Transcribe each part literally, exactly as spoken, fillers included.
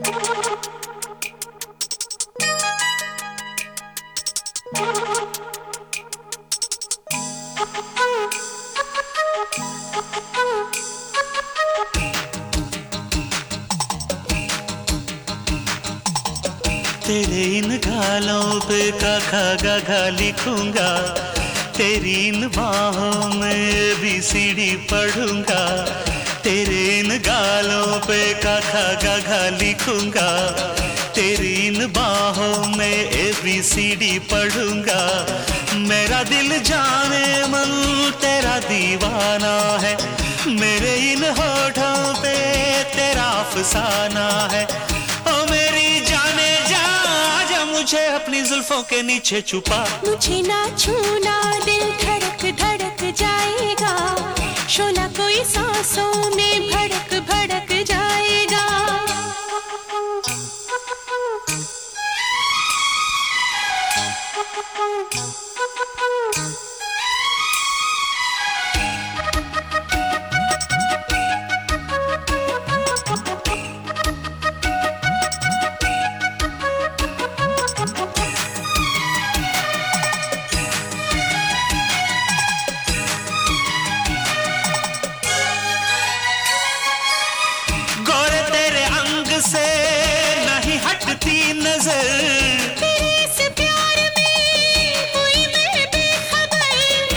तेरे इन गालों पे का खा गा गा लिखूंगा, तेरी इन बाहों में भी सीढ़ी पढ़ूंगा। तेरे इन गालों पे का खा गा गा लिखूंगा, तेरी इन बाहों में ए बी सी डी पढ़ूंगा। मेरा दिल जाने मन तेरा दीवाना है, मेरे इन होठों पे तेरा अफसाना है। ओ मेरी जाने जा, जा मुझे अपनी जुल्फों के नीचे छुपा। मुझे ना छूना, दिल धड़क धड़क जाएगा, शोला कोई सांसों में भड़क भड़क जाएगा। से नहीं हटती नजर, तेरे इस प्यार में हुई मैं बेखबर।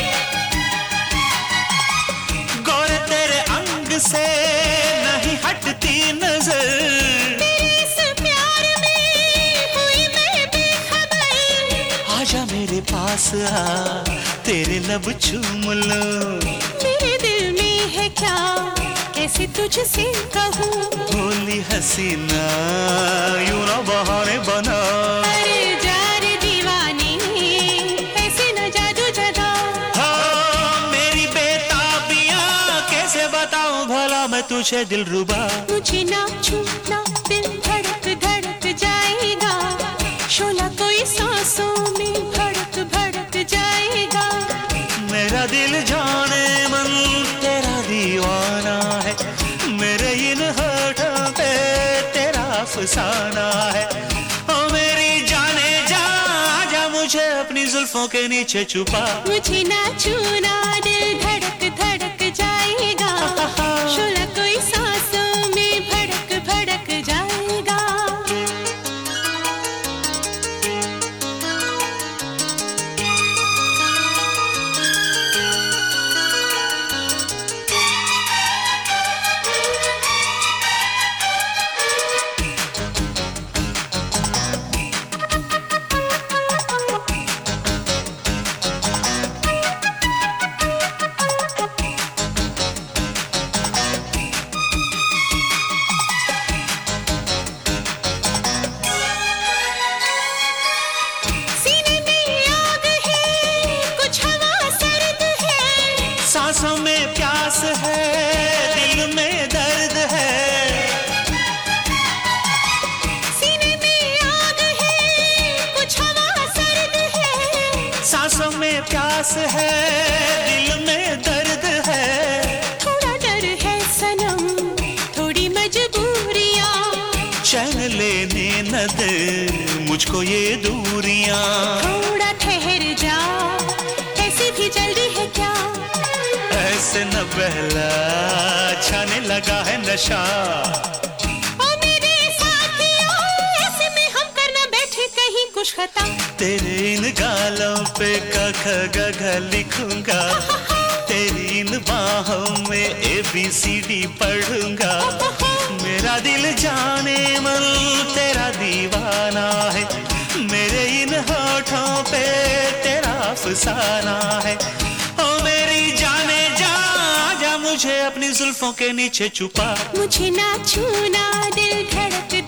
गोरे तेरे अंग से नहीं हटती नजर, तेरे इस प्यार में हुई मैं बेखबर। आजा मेरे पास आ, तेरे लब चूम लूं। मेरे दिल में है क्या, कैसे तुझसे कहूँ। बोली हसीना यूं ना बहाने बना। अरे जा रे दीवानी, ऐसे न जादू जगा। हाँ मेरी बेताबियां कैसे बताऊं भला मैं तुझे दिलरुबा। मुझे ना छूना, दिल धड़क धड़क जाएगा, शोला कोई सांसों में भड़क भड़क जाएगा। मेरा दिल जाने मन तेरा दीवाना है, मेरे इन होठों पे तेरा अफसाना है। ओ मेरी जाने जा, जा मुझे अपनी जुल्फों के नीचे छुपा। मुझे ना छूना, दिल धड़क धड़क जाएगा, शोला कोई सांसों में भड़क भड़क जाएगा। सांसों में प्यास है, दिल में दर्द है। सीने में आग है, कुछ हवा सर्द है। सांसों में प्यास है, दिल में दर्द है। थोड़ा डर है सनम, थोड़ी मजबूरियां, चैन लेने न दे मुझको ये दूरियां। थोड़ा ठहर जा, ऐसी भी जल्दी है क्या। ऐसे न बहला, छाने लगा है नशा। ओ मेरे साथियों, ऐसे में हम करना बैठे कहीं कुछ खता। तेरे इन गालों पे का ख ग घ लिखूंगा, तेरी इन बाहों में ए बी सी डी पढ़ूंगा। मेरा दिल जाने मन तेरा दीवाना है, मेरे इन होठों पे तेरा अफसाना है। ओ मेरी जाने जा, जा मुझे अपनी जुल्फों के नीचे छुपा। मुझे ना छूना, दिल धड़क